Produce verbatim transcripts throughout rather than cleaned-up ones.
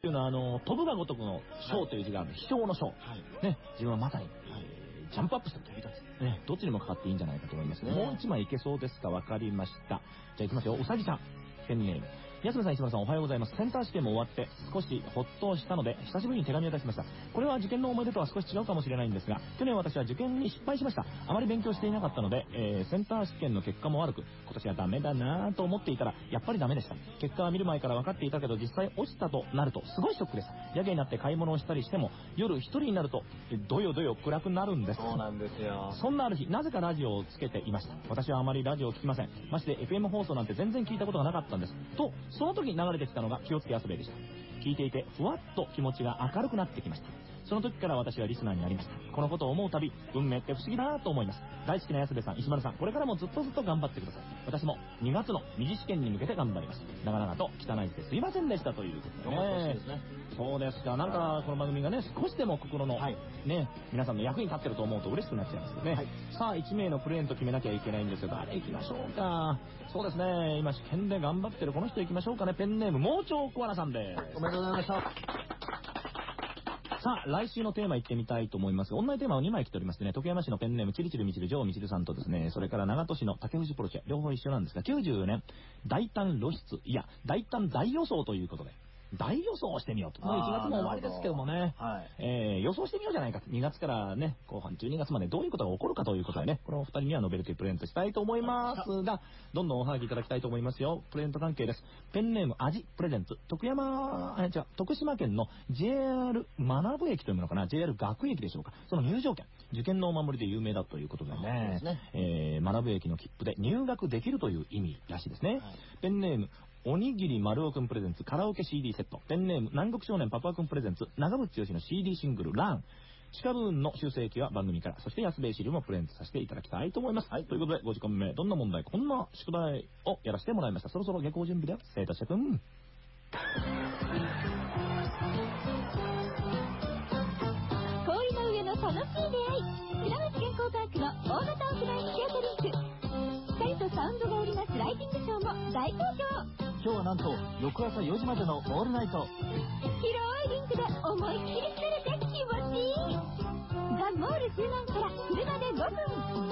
いうのは、あの、飛ぶが如くの章という字がある、飛翔の章。はい。ね、自分はまさに、はい、ジャンプアップして飛び立つ。ね、どっちにもかかっていいんじゃないかと思いますね。もう一枚いけそうですか？わかりました。じゃあ行きますよ。うさぎちゃん。ペンネーム。安部さん、石丸さん、おはようございます。センター試験も終わって少しほっとしたので、久しぶりに手紙を出しました。これは受験の思い出とは少し違うかもしれないんですが、去年私は受験に失敗しました。あまり勉強していなかったので、えー、センター試験の結果も悪く、今年はダメだなぁと思っていたら、やっぱりダメでした。結果は見る前から分かっていたけど、実際落ちたとなると、すごいショックです。やけになって買い物をしたりしても、夜一人になると、どよどよ暗くなるんです。 そうなんですよ。 そんなある日、なぜかラジオをつけていました。私はあまりラジオを聞きません。まして エフエム 放送なんて全然聞いたことがなかったんです。と、その時流れてきたのが気をつけ遊べでした。聞いていてふわっと気持ちが明るくなってきました。その時から私はリスナーになりました。このことを思うたび、運命って不思議だなと思います。大好きな安部さん、石丸さん、これからもずっとずっと頑張ってください。私もにがつの二次試験に向けて頑張ります。長々と汚いですいませんでしたということでね。ですね。そうですか。なんかこの番組がね、少しでも心の、はい、ね、皆さんの役に立ってると思うと嬉しくなっちゃいますよね。はい、さあいち名のプレーンと決めなきゃいけないんですけど、誰行きましょうか。そうですね。今試験で頑張ってるこの人行きましょうかね。ペンネーム盲腸コアラさんです。 おめでとうございました。 さあ、来週のテーマ行ってみたいと思いますが、オンラインテーマをにまい来ておりましてね、徳山市のペンネーム、チリチルミチル、ジョーミチルさんとですね、それから長門市の竹藤ポルチェ、両方一緒なんですが、きゅうじゅうねん、大胆露出、いや、大胆大予想ということで、大予想をしてみようと。もういちがつも終わりですけどもね、はい、えー、予想してみようじゃないか。にがつからね、後半じゅうにがつまでどういうことが起こるかということでね、このお二人にはノベルティプレゼントしたいと思いますが、どんどんおはがきいただきたいと思いますよ。プレゼント関係です。ペンネーム、味プレゼント。徳山、え、違う、徳島県の ジェイアール 学駅というものかな、ジェイアール 学駅でしょうか。その入場券、受験のお守りで有名だということでね、ねえー、学駅の切符で入学できるという意味らしいですね。はい、ペンネーム、おにぎり丸尾くんプレゼンツカラオケ シーディー セット。ペンネーム南国少年パパくんプレゼンツ長渕剛の シーディー シングルラン。地下部分の修正機は番組から、そして安部シルもプレゼントさせていただきたいと思います。はい、ということでごじかんめ、どんな問題、こんな宿題をやらせてもらいました。そろそろ下校準備だよ、生徒諸君。 氷の上の楽しい出会い、倉松健康パークの大型屋内スケートリンク。光とサウンドが織りなスライディングショーも大好評。 今日はなんと翌朝よじまでのオールナイト。 広いリンクで思いっきり釣れて気持ちいい。ザ・モール周南から車でごふん。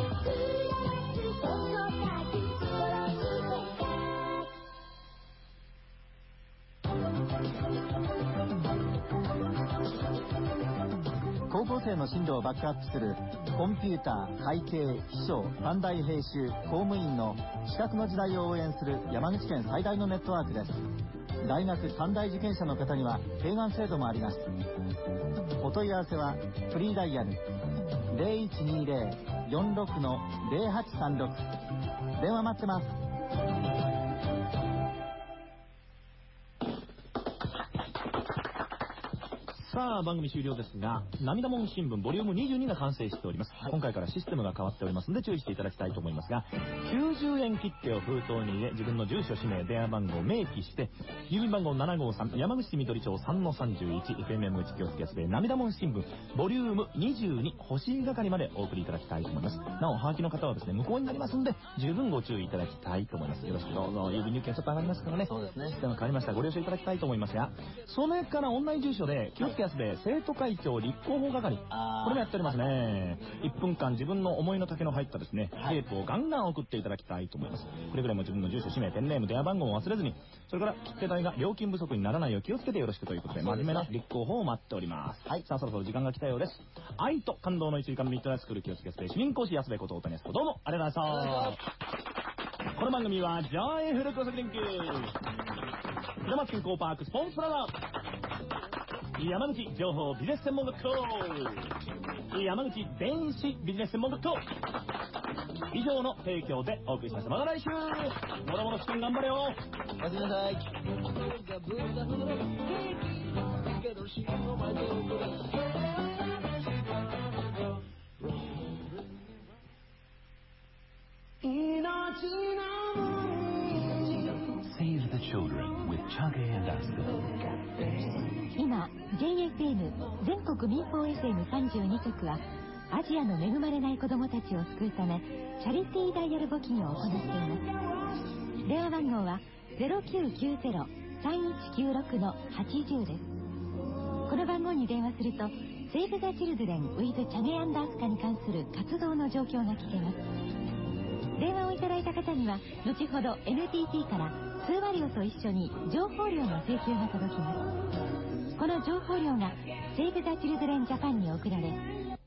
高校生の進路をバックアップするコンピューター、会計、秘書、短大編集、公務員の資格の時代を応援する山口県最大のネットワークです。大学短大受験者の方には併願制度もあります。お問い合わせはフリーダイヤル ゼロいちにゼロ よんろく ゼロはちさんろく 電話待ってます。 さあ番組終了ですが、涙もん新聞ボリュームにじゅうにが完成しております。はい、今回からシステムが変わっておりますので注意していただきたいと思いますが、きゅうじゅうえん切手を封筒に入れ、自分の住所、氏名、電話番号を明記して、郵便番号ななごーさん、山口市緑町 さんのさんじゅういち、エフエムエム 気をつけやすべ涙もん新聞ボリュームにじゅうに欲しい係までお送りいただきたいと思います。なお、はがきの方はですね、無効になりますので、十分ご注意いただきたいと思います。よろしくどうぞ。郵便入券ちょっと上がりますからね。 そうですね。 システム変わりました。ご了承いただきたいと思いますが、それからオンライン住所で気をつけやすべ生徒会長立候補係、これもやっておりますね。いっぷんかん自分の思いの丈の入ったですね、テープをガンガン送っていただきたいと思います。くれぐれも自分の住所、氏名、ペンネーム、電話番号を忘れずに、それから切手代が料金不足にならないよう気をつけてよろしくということで、真面目な立候補を待っております。はい、さあそろそろ時間が来たようです。愛と感動のいちじかんミッドナイトスクール気をつけすべ市民講師安部こと大谷康子、どうもありがとうございました。この番組はジョイフルコスリンク平松健康パークスポンサーだ山口情報ビジネス専門学校、山口電子ビジネス専門学校以上の提供でお送りしました。また来週、もろもろ試験頑張れよ。 おやすみなさい。 Save the children with Chage and Asuka. 今 ジェイエフエム 全国民放 エフエムさんじゅうに 局はアジアの恵まれない子どもたちを救うためチャリティーダイヤル募金を行っています。電話番号は ゼロきゅうきゅうゼロさんいちきゅうろくのはちじゅうです。この番号に電話するとセーブ・ザ・チルドレン・ウィズ・チャゲ・アンダースカに関する活動の状況が聞けます。電話をいただいた方には後ほど エヌティーティー から通話料と一緒に情報料の請求が届きます。この情報料がセーブ・ザ・チルドレン・ジャパンに送られ、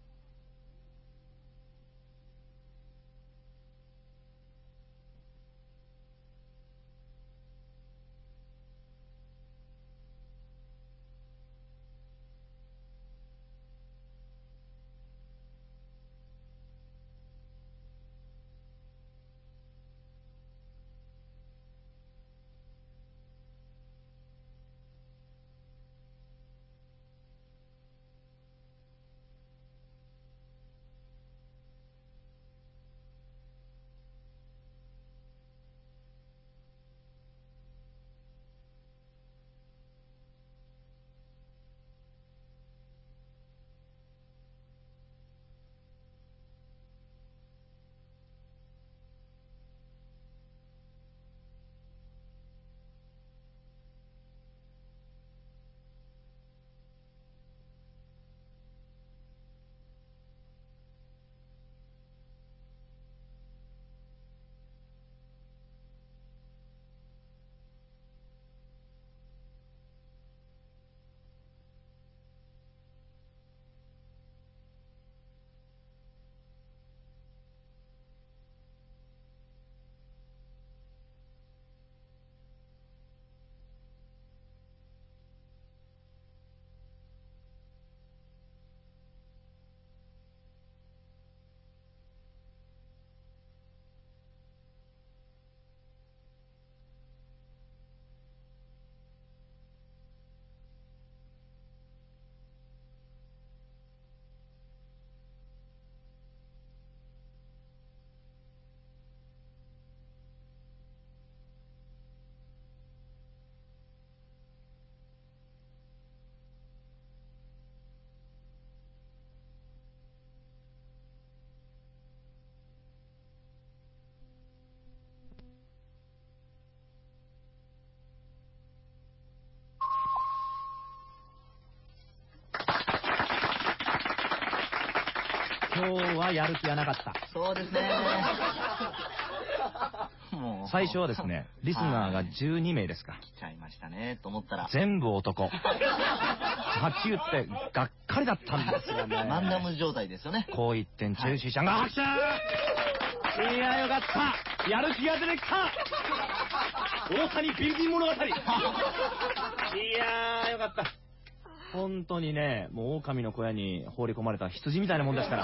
今日はやる気がなかった。 そうですね。もう最初はですね、リスナーがじゅうにめいですか。 来ちゃいましたねと思ったら全部男。はっきり言ってがっかりだったんですよね。 マンダム状態ですよね。 こう一点中止者が拍手。いや、よかった。やる気が出てきた。大谷ビンビン物語。いやー、よかった。本当にね、もう狼の小屋に放り込まれた羊みたいなもんですから、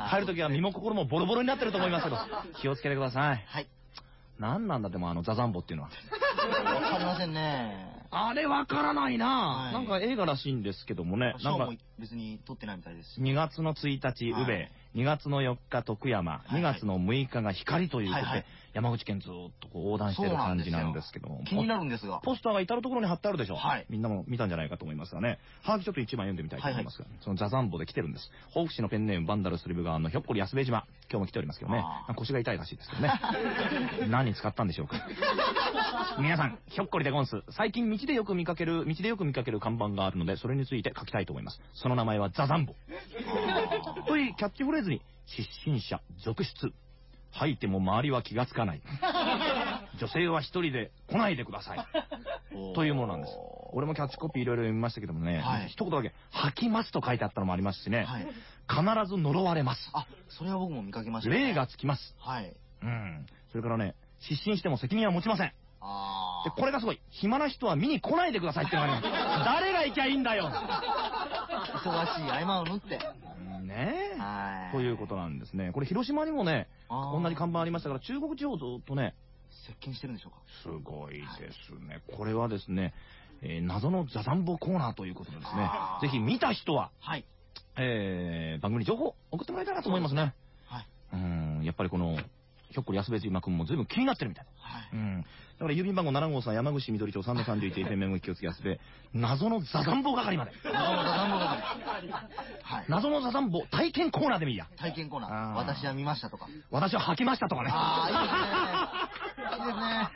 帰るときは身も心もボロボロになってると思いますけど、気をつけてください。 はい。 何なんだでもあのザザンボっていうのは。 わかりませんね。 あれわからないな、 はい、 なんか映画らしいんですけどもね。なんか別に撮ってないみたいです。 にがつのついたち、宇部、はい、にがつのよっか、徳山、にがつのむいかが光ということで、はいはい、山口県ずっとこう横断している感じなんですけども。 気になるんですが。 ポスターが至るところに貼ってあるでしょ。 はい、 みんなも見たんじゃないかと思いますがね。はがきちょっと一枚読んでみたいと思いますが、はいはい、そのザザンボで来てるんです。甲府市のペンネームバンダルスリブ川のひょっこり安部島。今日も来ておりますけどね。腰が痛いらしいですけどね。何に使ったんでしょうか。皆さん、ひょっこりでゴンス。最近道でよく見かける、道でよく見かける看板があるので、それについて書きたいと思います。その名前はザザンボ。というキャッチフレーズに、失神者続出。吐いても周りは気がつかない。女性は一人で来ないでください。というものなんです。俺もキャッチコピーいろいろ読みましたけどもね、はい、一言だけ、吐きますと書いてあったのもありますしね、はい、必ず呪われます。 あ、それは僕も見かけましたね。 霊がつきます。 はい。 うん。それからね、失神しても責任は持ちません。 あで、これがすごい。暇な人は見に来ないでくださいってのがあります。誰が行きゃいいんだよ。 忙しい合間を縫って。 ねえ。はい。ということなんですね。これ広島にもね、同じ看板ありましたから、中国地方とね、 接近してるんでしょうか。 すごいですね。これはですね、えー、謎のザザンボコーナーということでですね、ぜひ見た人は、はい、えー、番組に情報送ってもらいたいなと思いますね。はい。うん、やっぱりこの、ひょっこり安部島君も随分気になってるみたい。はい。うん。だから郵便番号ななごうさん山口緑町さんのさんじゅういち、店名も気をつけやすで、謎のザザンボ係まで。 謎のザザンボ係。 はい。謎のザザンボ体験コーナーでもいいや。 体験コーナー。私は見ましたとか。 私は吐きましたとかね。 ああ、いいですね。いいですね。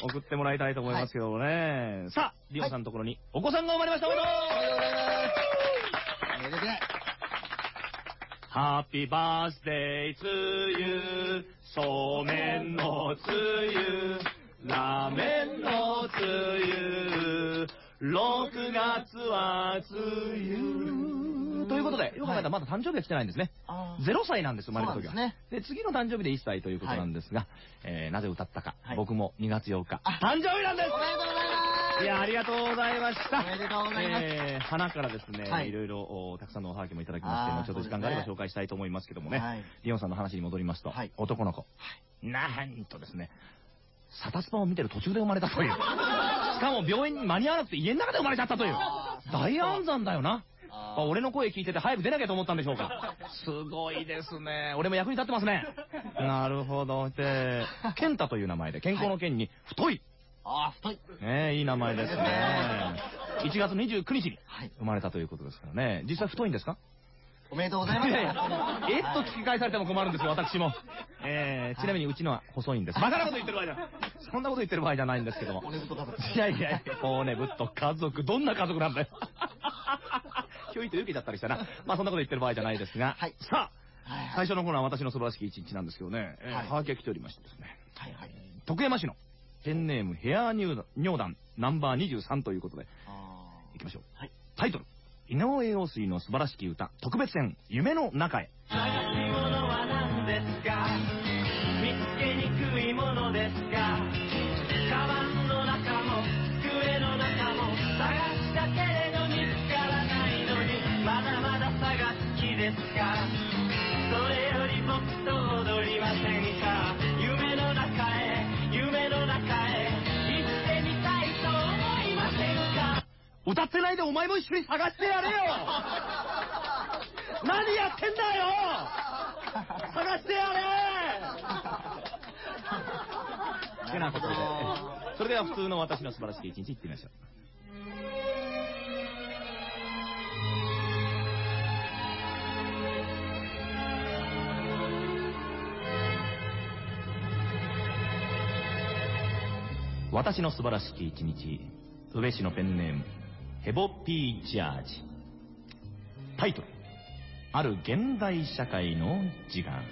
送ってもらいたいと思いますけどもね。さあ、リオンさんのところにお子さんが生まれました。おめでとうございます。おめでとう。ハッピーバースデーツーユー、そうめんのつゆ、ラーメンのつゆ、ろくがつはつゆ。ということで、よく考えたらまだ誕生日が来てないんですね。ゼロさいなんです、生まれた時は。で、次の誕生日でいっさいということなんですが、えー、なぜ歌ったか、僕もにがつようか、誕生日なんです。おめでとうございます。いや、ありがとうございました。おめでとうございます。えー、花からですね、いろいろたくさんのおはがきもいただきまして、後ほど時間があれば紹介したいと思いますけどもね、リオンさんの話に戻りますと、男の子、なんとですね、サタスパを見てる途中で生まれたという。しかも病院に間に合わなくて家の中で生まれちゃったという。大安産だよな。俺の声聞いてて早く出なきゃと思ったんでしょうか。すごいですね。俺も役に立ってますね。なるほど。で、健太という名前で、健康の健に太い。ああ、太い。ねえ、いい名前ですね。いちがつにじゅうくにちに生まれたということですからね。実際太いんですか？おめでとうございます。えっと聞き返されても困るんですよ、私も。えー、ちなみにうちのは細いんです。バカなこと言ってる場合じゃない。そんなこと言ってる場合じゃないんですけども。いやいや、骨太家族、どんな家族なんだよ。教育受けちゃったりしたな。まあそんなこと言ってる場合じゃないですが。さあ、最初の頃は私の素晴らしき一日なんですけどね。はがきが来ておりましてですね。徳山市のペンネームヘア尿団ナンバーにじゅうさんということで。いきましょう。タイトル。井上陽水の素晴らしき歌特別編夢の中へ。探し物は何ですか、見つけにくいものですか、カバンの中も机の中も探したけれど見つからないのにまだまだ探す気ですか、それより僕と踊りませんか、夢の中へ夢の中へ行ってみたいと思いませんか。歌ってないでお前も一緒に探してやれよ。何やってんだよ。探してやれ。ってなことで、それでは普通の私の素晴らしい一日いってみましょう。私の素晴らしき一日、宇部市のペンネームヘボピージャージ。タイトル、ある現代社会の時間。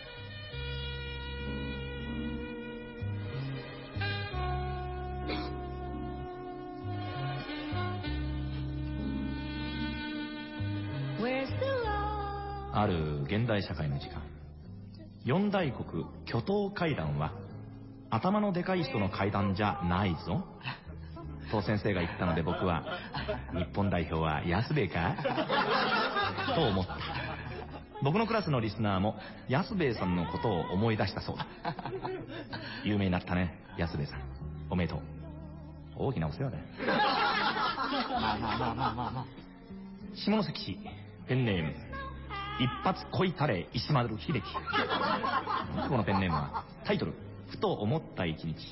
ある現代社会の時間。四大国巨頭会談は頭のでかい人の会談じゃないぞと先生が言ったので、僕は日本代表は安兵衛かと思った。僕のクラスのリスナーも安兵衛さんのことを思い出したそうだ。有名になったね、安兵衛さん。おめでとう。大きなお世話だよ。まあまあまあまあまあまあ。下関市ペンネーム一発恋タレ石丸秀樹。このペンネームはタイトル、ふと思った一日。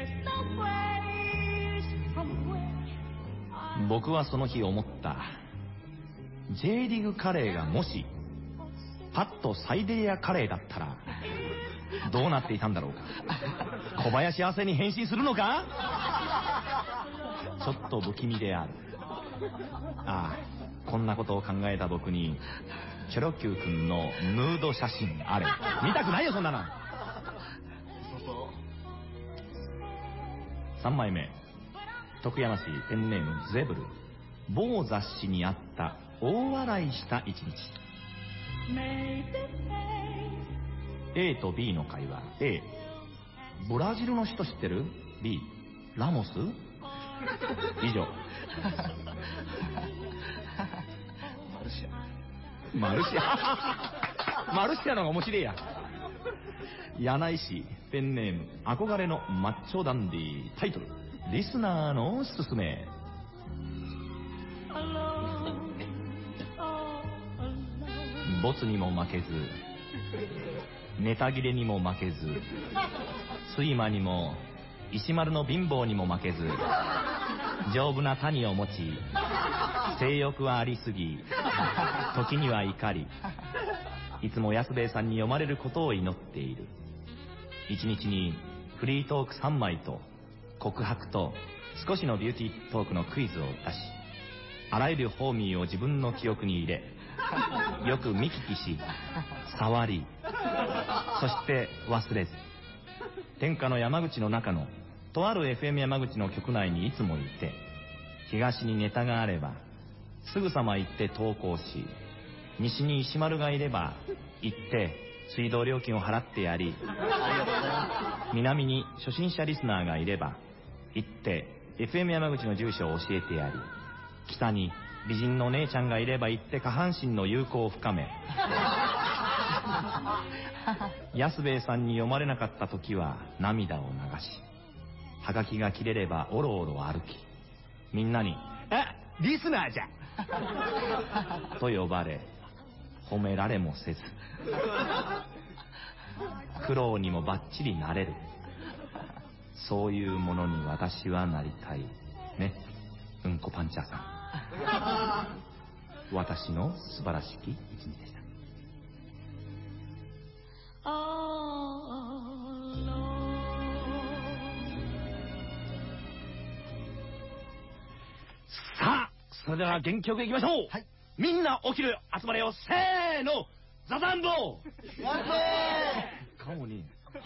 僕はその日思った。 J リーグカレーがもしパッとサイデリアカレーだったらどうなっていたんだろうか。小林亜生に変身するのか。ちょっと不気味である。ああ、こんなことを考えた僕にチョロ Q 君のヌード写真あれ。見たくないよそんなの。さんまいめ、徳山市ペンネームゼブル。某雑誌にあった大笑いした一日。 A と B の会話。 A、 ブラジルの人知ってる？ B、 ラモス。以上。マルシア。マルシア。マルシアの方が面白いや。柳井市ペンネーム憧れのマッチョダンディ。タイトル、リスナーのすすめ。ボツにも負けず、ネタ切れにも負けず、睡魔にも石丸の貧乏にも負けず、丈夫な谷を持ち、性欲はありすぎ、時には怒り、いつも安兵衛さんに読まれることを祈っている。一日にフリートークさんまいと告白と少しのビューティートークのクイズを出し、あらゆるホーミーを自分の記憶に入れ、よく見聞きし、触り、そして忘れず、天下の山口の中のとある エフエム 山口の局内にいつもいて、東にネタがあればすぐさま行って投稿し、西に石丸がいれば行って水道料金を払ってやり、南に初心者リスナーがいれば行って エフエム 山口の住所を教えてやり、北に美人の姉ちゃんがいれば行って下半身の友好を深め、安兵衛さんに読まれなかった時は涙を流し、はがきが切れればおろおろ歩き、みんなに「あ、リスナーじゃ!」と呼ばれ、褒められもせず、苦労にもバッチリなれる、そういうものに私はなりたいね。うんこパンチャーさん、私の素晴らしき一日でした。さあ、それでは元気よくいきましょう。はい、みんな起きるよ、集まれよ、せーの、ザザンボーやってーかもに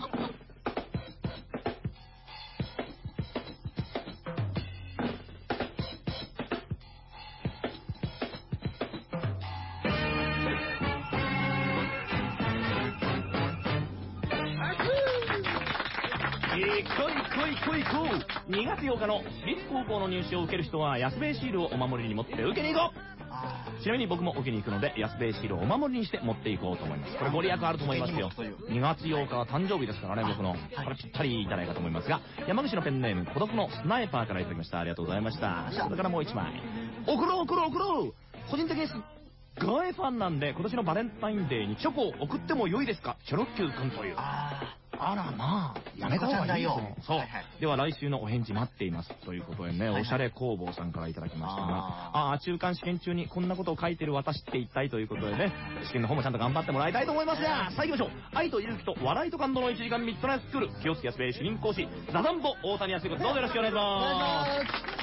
来い来い来い。にがつようかの私立高校の入試を受ける人は安兵衛シールをお守りに持って受けに行こう。ちなみに僕も受けに行くので安兵衛シールをお守りにして持っていこうと思います。これご利益あると思いますよ。にがつようかは誕生日ですからね、僕の。これぴったりいいんじゃないかと思いますが、山口のペンネーム孤独のスナイパーからいただきました。ありがとうございました。それからもう一枚、送ろう送ろう送ろう。個人的にすっごいファンなんで、今年のバレンタインデーにチョコを送っても良いですか、チョロッキュー君という。あらまあ、やめた方がいいよ。そう、はいはい、では来週のお返事待っていますということでね、はいはい、おしゃれ工房さんからいただきましたが、ああ、中間試験中にこんなことを書いてる私って一体ということでね、試験の方もちゃんと頑張ってもらいたいと思いますが、さあ行きましょう。愛と勇気と笑いと感動のいちじかんミッドナイトスクール、気をつけ安兵衛主任講師ザザンボ大谷康彦、どうぞよろしくお願いします。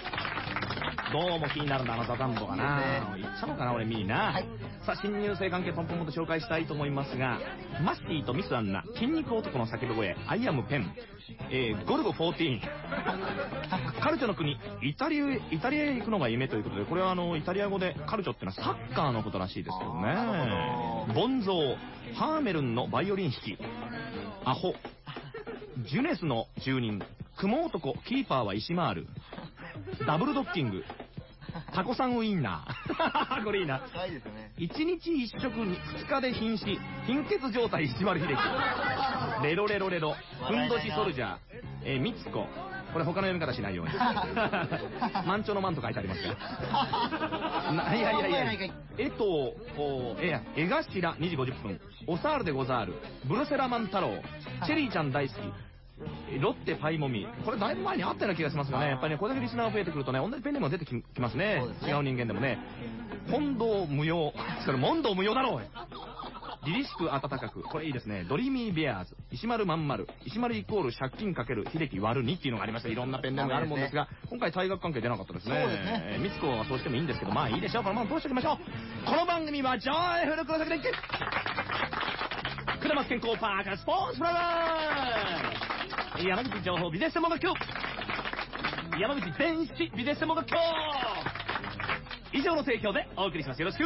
どうも気になるんだ、あのザザンボがな。言っちゃおうかな、俺見にな。はい、さあ、新入生関係ポンポンと紹介したいと思いますが、マスティとミスアンナ、筋肉男の叫び声、アイアムペン、えー、ゴルゴじゅうよん、カルチョの国、イタリア、イタリアへ行くのが夢ということで、これはあの、イタリア語でカルチョってのはサッカーのことらしいですけどね。ボンゾー、ハーメルンのバイオリン弾き、アホ、ジュネスの住人、雲男、キーパーは石回る、ダブルドッキング、タコさんウインナーこれいいな。一日一食に二日で瀕死、貧血状態石丸秀樹、レロレロレロ、ふんどしソルジャー、えー、みつこ、これ他の読み方しないように満潮の満と書いてありますがいやいやいや、えとおえや江頭にじごじゅっぷん、おサールでござーる、ブルセラマン太郎、チェリーちゃん大好き、ロッテパイもみ、これだいぶ前にあったような気がしますがね、やっぱりね、これだけリスナーが増えてくるとね、同じペンネームが出てきますね。違う人間でもね。本堂無用、それ問答無用だろう。凛々しく暖かく、これいいですね。ドリーミーベアーズ、石丸まんまる、石丸イコール借金かける秀樹割るにっていうのがありました。いろんなペンネームがあるもんですが、今回大学関係出なかったですね。そうですね。みつこはそうしてもいいんですけど、まあいいでしょう。このまま通しておきましょう。この番組はジョイフル黒崎電気車健康パークスポーツプラザー、山口情報ビジネス専門学校、山口電子ビジネス専門学校、以上の提供でお送りします。よろしく。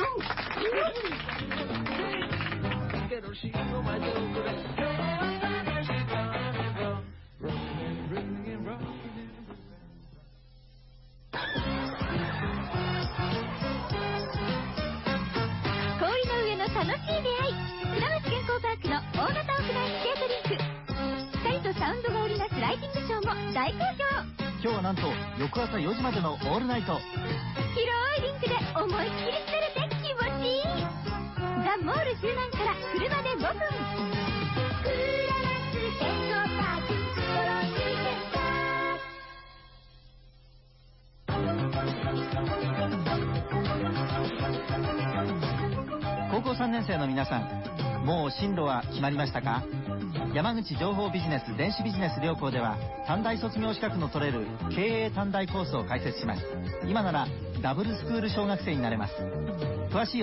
氷の上の楽しい出会い、船橋健康パークの大型屋内スケートリンク、光とサウンドが織りなすライティングショーも大好評。 今日はなんと翌朝よじまでのオールナイト、 広いリンクで思いっきり滑れて気持ちいい。ザ・モール周南から車でごふん、クーララス健康パーク、よろしくです高校さんねん生の皆さん、もう進路は決まりましたか？ 山口情報ビジネス電子ビジネス両校では短大卒業資格の取れる経営短大コースを開設します。今ならダブルスクール小学生になれます。詳しい